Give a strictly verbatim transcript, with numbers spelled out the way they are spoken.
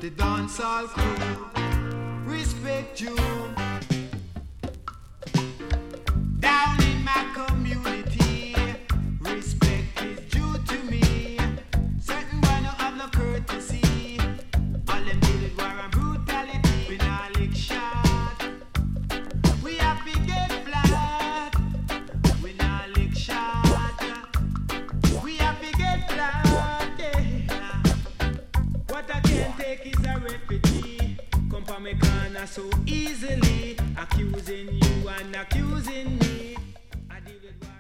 the dancehall crew. Respect you. Down in my community, respect is due to me. Certain one who have no courtesy. All them do is war and brutality. We not lick shot. We have to get flat. We not lick shot. We have to get flat. Yeah. What I can't take is a refugee. Come from me corner so easily, accusing you and accusing me. I deal with